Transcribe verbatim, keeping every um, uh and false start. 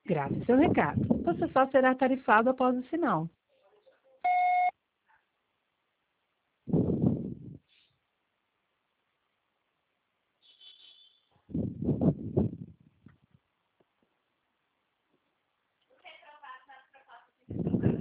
Grave seu recado. Você só será tarifado após o sinal.